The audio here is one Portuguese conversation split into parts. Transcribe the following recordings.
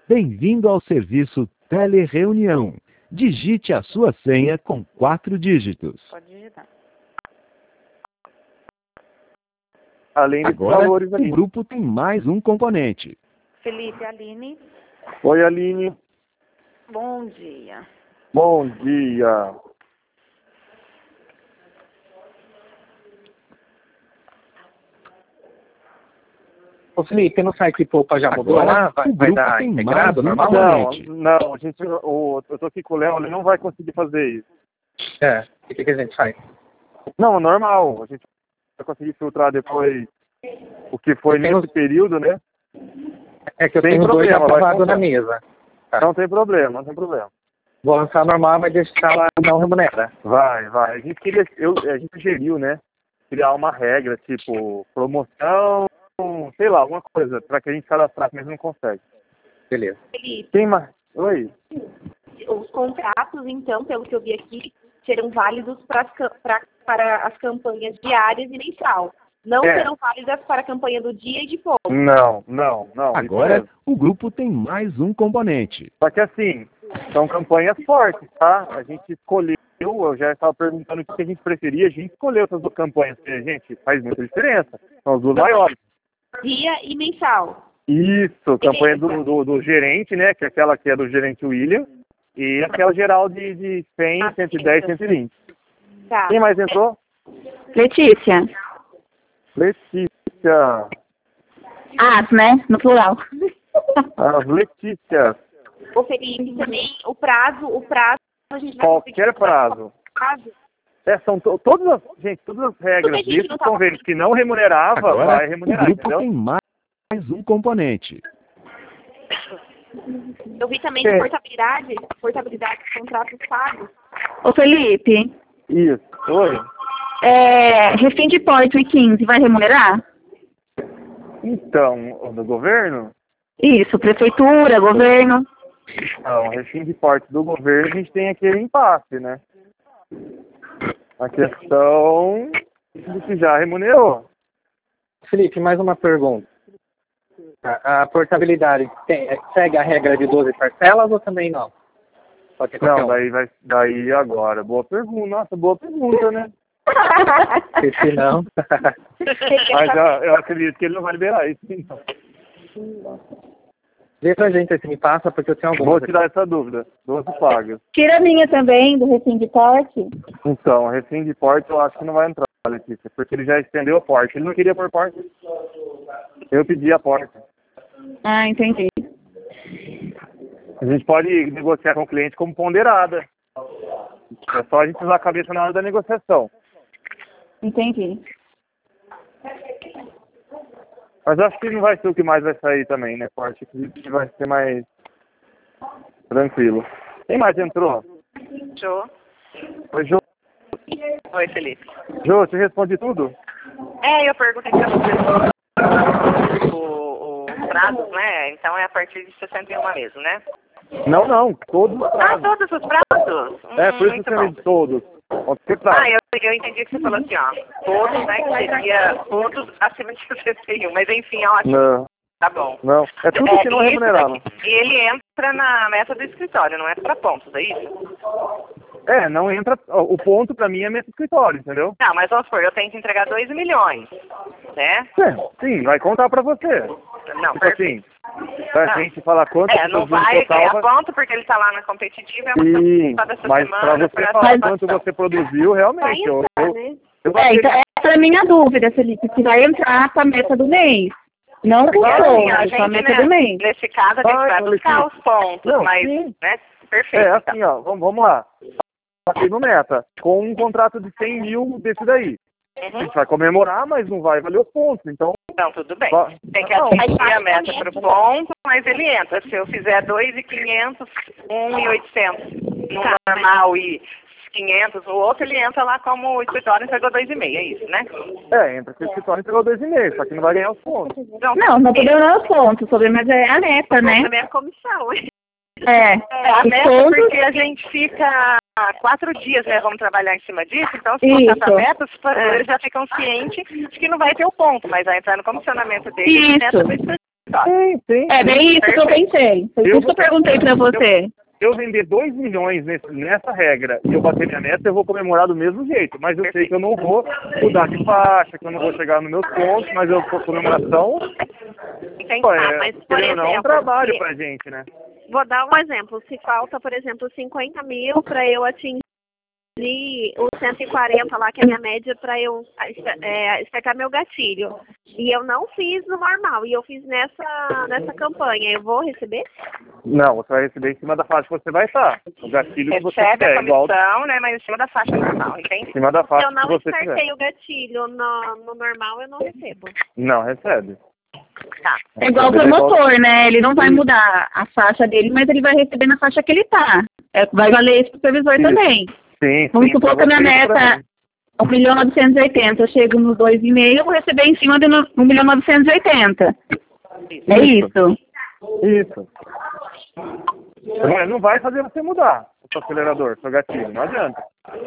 Bem-vindo ao serviço Telereunião. Digite a sua senha com 4 dígitos. Pode digitar. Além desses Agora, valores o ali. grupo tem mais um componente. Felipe, Aline, Oi, Aline. bom dia. Bom dia. Ô Felipe, no site Poupa já mudou Agora, lá? Vai o grupo dar tem integrado, mais um normal? componente. Não, a gente, eu tô aqui com o Léo, ele não vai conseguir fazer isso. É, o que a gente faz? Não, normal, a gente vai conseguir filtrar depois o que foi nesse período, né? É que eu Sem tenho dois problema, vai aprovados comprar. na mesa. Tá. Não tem problema, não tem problema. Vou lançar normal, mas deixar lá não remunera. Vai. A gente a gente sugeriu, né? Criar uma regra, tipo, promoção, sei lá, alguma coisa, pra que a gente cadastrar, mas não consegue. Beleza. Felipe, Tem mais? Oi? os contratos, então, pelo que eu vi aqui, serão válidos para as campanhas diárias e mensal. Não serão válidas para a campanha do dia e de pouco. Não. isso Agora, mesmo. o grupo tem mais um componente. Só que assim, são campanhas fortes, tá? A gente escolheu, eu já estava perguntando o que a gente preferia, a gente escolheu essas duas campanhas, porque, gente, faz muita diferença. São as duas maiores. Dia e mensal. Isso, campanha do gerente, né? Que é aquela que é do gerente William, e aquela geral de 100, 110, 120. Tá. Quem mais entrou? Letícia. Letícia. As, né? No plural. As Letícias. O Felipe também, o prazo, a gente vai Qualquer prazo. São todas as regras gente desses não tá convênios que não remunerava, Agora, vai o remunerar, grupo entendeu? tem mais um componente. Eu vi também de portabilidade dos contratos pagos. Ô Felipe, Isso. Oi. refém de Porto e 15 vai remunerar? Então, do governo? Isso, prefeitura, governo. Não, refém de porte do governo, a gente tem aquele impasse, né? A questão de que já remunerou. Felipe, mais uma pergunta. A portabilidade segue a regra de 12 parcelas ou também não? Pode ter qualquer Não, daí agora. Boa pergunta. Nossa, boa pergunta, né? Se não... Mas eu acredito que ele não vai liberar isso, então. Vê pra gente se me passa, porque eu tenho alguma. Vou tirar essa dúvida. 12 pagas. Tira a minha também, do refém de porte. Então, refém de porte eu acho que não vai entrar, Letícia, porque ele já estendeu a porte. Ele não queria pôr porte. Eu pedi a porte. Ah, entendi. A gente pode negociar com o cliente como ponderada. É só a gente usar a cabeça na hora da negociação. Entendi. Mas acho que não vai ser o que mais vai sair também, né? Porte que vai ser mais tranquilo. Quem mais entrou? Jô. Oi, Jô. Oi, Felipe. Jô, você responde tudo? Eu perguntei para os prazos, né? Então é a partir de 61 mesmo, né? Não, todos os prazos. Todos os prazos? Por isso que eu chamei de todos. Que prazo? Eu entendi que você falou assim, ó. Todos, né? Que seria todos acima de 61. Mas enfim, ótimo. Não. Tá bom. Não, é tudo que não isso remunerava. daqui. E ele entra na meta do escritório, não é para pontos, é isso? Não entra. O ponto pra mim é meta escritório, entendeu? Não, mas vamos supor, eu tenho que entregar 2 milhões, né? Sim, vai contar pra você. Não, Tipo perfeito. assim, pra gente falar quanto Não vai ganhar ponto porque ele tá lá na competitiva, é uma Sim, questão dessa mas semana. pra você falar quanto você produziu, realmente. Eu Então essa é a minha dúvida, Felipe, se vai entrar pra meta do mês. Não por todo, só a meta do mês. Nesse caso, a gente vai buscar os pontos, Não, mas, sim. né? Perfeito. Assim, ó, vamos lá. Aqui no Meta, com um contrato de 100 mil desse daí. A gente vai comemorar, mas não vai valer os pontos, então... Não, tudo bem. Tem que atingir a meta pro ponto, mas ele entra. Se eu fizer 2.500, 1.800 no normal e 500 no outro, ele entra lá como o escritório entregou 2,5, é isso, né? Entra que o escritório entregou 2,5, só que não vai ganhar os pontos. Não podemos dar os pontos, mas é a meta, né? Também a comissão. A os meta pontos... porque a gente fica 4 dias, né? Vamos trabalhar em cima disso. Então, se Isso. botar essa meta, eles já ficam cientes de que não vai ter o ponto, mas vai entrar no comissionamento dele. Isso. Tem. É bem isso que eu pensei. Foi isso que eu perguntei pra você. Se eu vender 2 milhões nessa regra e eu bater minha meta, eu vou comemorar do mesmo jeito. Mas eu sei que eu não vou mudar de faixa, que eu não vou chegar nos meus pontos, mas eu for comemoração. Mas, por exemplo, é um trabalho pra gente, né? Vou dar um exemplo. Se falta, por exemplo, 50 mil para eu atingir os 140 lá, que é a minha média, para eu espetar meu gatilho. E eu não fiz no normal, e eu fiz nessa campanha. Eu vou receber? Não, você vai receber em cima da faixa que você vai estar. O gatilho que você recebe quer, a comissão, né? Mas em cima da faixa normal, entende? Em cima da faixa Se eu não que você startei quiser. o gatilho no normal, eu não recebo. Não, recebe. Tá. É igual o promotor, né? Ele não vai mudar a faixa dele, mas ele vai receber na faixa que ele tá. Vai valer isso pro supervisor também. Sim, Vamos supor que a minha meta é 1.980.000. Eu chego no 2,5, eu vou receber em cima de 1.980.000. É isso. Isso. Não vai fazer você mudar o seu acelerador, seu gatilho, não adianta.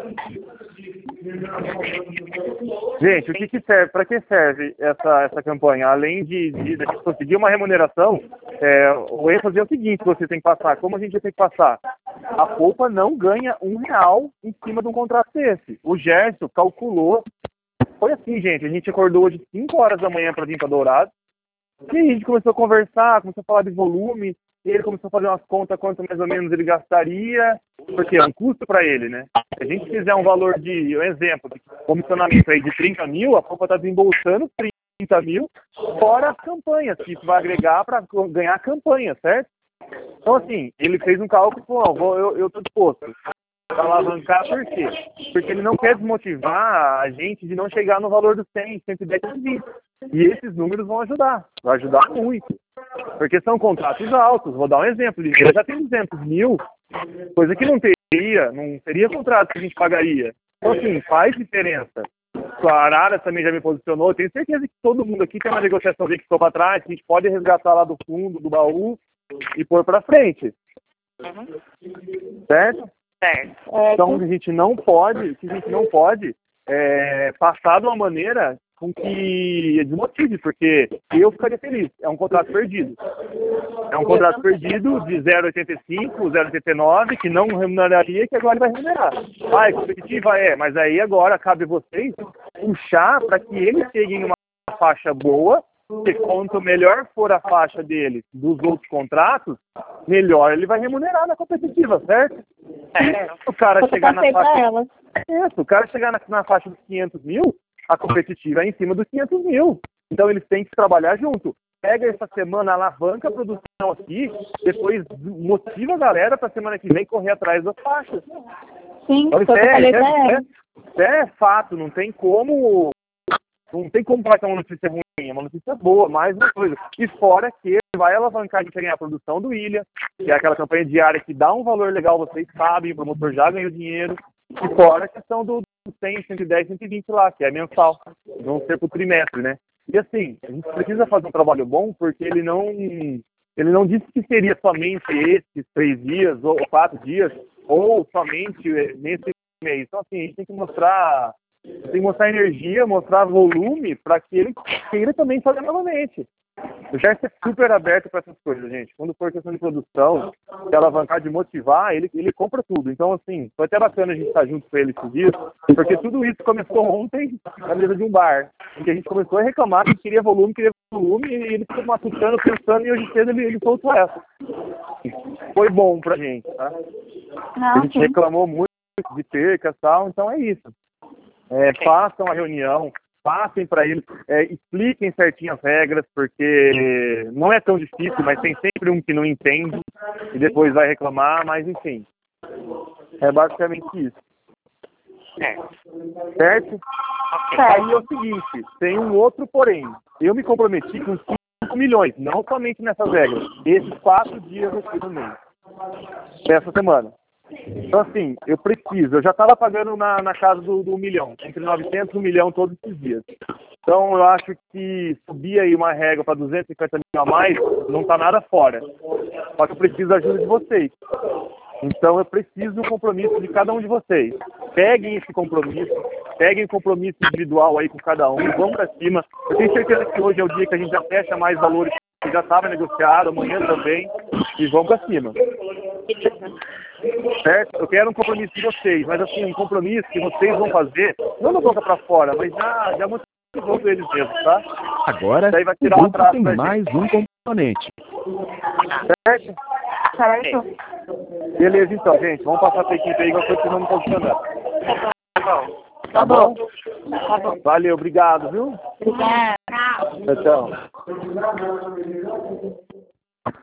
Gente, o que serve? Para que serve essa campanha? Além de conseguir uma remuneração, o ênfase é o seguinte: você tem que passar. Como a gente tem que passar? A Polpa não ganha R$1 em cima de um contrato desse. O Gerson calculou. Foi assim, gente. A gente acordou hoje 5 horas da manhã para vir para Dourado. E a gente começou a conversar, começou a falar de volume. E ele começou a fazer umas contas quanto mais ou menos ele gastaria, porque é um custo para ele, né? Se a gente fizer um valor de, um exemplo, de comissionamento aí de 30 mil, a Polpa está desembolsando 30 mil, fora as campanhas, que isso vai agregar para ganhar a campanha, certo? Então, assim, ele fez um cálculo e falou, eu estou disposto a alavancar, por quê? Porque ele não quer desmotivar a gente de não chegar no valor dos 100, 110, 120. E esses números vão ajudar, vai ajudar muito. Porque são contratos altos. Vou dar um exemplo. Ele já tem 200 mil, coisa que não seria contrato que a gente pagaria. Então, assim, faz diferença. A Arara também já me posicionou. Tenho certeza que todo mundo aqui tem uma negociação que ficou para trás, que a gente pode resgatar lá do fundo, do baú, e pôr para frente. Certo? Certo. Então, a gente não pode passar de uma maneira com que desmotive, porque eu ficaria feliz. É um contrato perdido. É um contrato perdido de 0,85, 0,89, que não remuneraria, que agora ele vai remunerar. É competitiva? Mas aí agora cabe vocês puxar para que eles cheguem numa faixa boa, porque quanto melhor for a faixa dele dos outros contratos, melhor ele vai remunerar na competitiva, certo? O cara chegar na faixa... o cara chegar na faixa dos 500 mil, a competitiva é em cima dos 500 mil. Então eles têm que trabalhar junto. Pega essa semana, alavanca a produção aqui, depois motiva a galera para a semana que vem correr atrás das faixas. Sim, então, isso é fato, não tem como falar que é uma notícia ruim, é uma notícia boa, mais uma coisa. E fora que vai alavancar de ganhar a produção do William, que é aquela campanha diária que dá um valor legal, vocês sabem, o promotor já ganhou dinheiro. E fora a questão do 100, 110, 120 lá, que é mensal. Vão ser por trimestre, né? E assim, a gente precisa fazer um trabalho bom, porque ele não disse que seria somente esses 3 dias, ou 4 dias, ou somente nesse mês. Então assim, a gente tem que mostrar energia, mostrar volume, para que ele queira também fazer novamente. O Gerson é super aberto para essas coisas, gente. Quando for questão de produção, de alavancar, de motivar, ele compra tudo. Então, assim, foi até bacana a gente estar junto com ele esses dias, porque tudo isso começou ontem na mesa de um bar, em que a gente começou a reclamar que queria volume, e ele ficou matutando, pensando, e hoje cedo ele soltou essa. Foi bom pra gente, tá? A gente reclamou muito de percas e tal, então é isso. Façam a reunião, passem para eles, expliquem certinho as regras, porque não é tão difícil, mas tem sempre um que não entende e depois vai reclamar, mas enfim. É basicamente isso. Certo? Aí é o seguinte, tem um outro porém. Eu me comprometi com 5 milhões, não somente nessas regras, esses 4 dias aqui no mês, dessa semana. Então, assim, eu já estava pagando na casa do 1 milhão, entre 900 e 1 milhão todos esses dias. Então, eu acho que subir aí uma regra para 250 mil a mais não está nada fora. Só que eu preciso da ajuda de vocês. Então, eu preciso do compromisso de cada um de vocês. Peguem esse compromisso, peguem o compromisso individual aí com cada um, vamos para cima. Eu tenho certeza que hoje é o dia que a gente já fecha mais valores que já estava negociado, amanhã também, e vamos para cima. Certo? Eu quero um compromisso de vocês, mas assim, um compromisso que vocês vão fazer, não na boca para fora, mas já motivou eles mesmos, tá? Agora, Daí vai o tirar um grupo atraso tem pra mais um componente. Certo? Certo. Beleza, então, gente. Vamos passar para a equipe aí, que eu continuo me posicionando. Tá bom. Tá bom? Tá bom. Valeu, obrigado, viu? Obrigada. Tchau.